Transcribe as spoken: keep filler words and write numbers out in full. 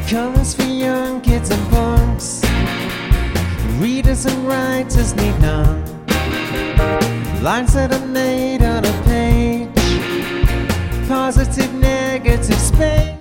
Colors for young kids and punks. Readers and writers need none. Lines that are made on a page. Positive, negative space.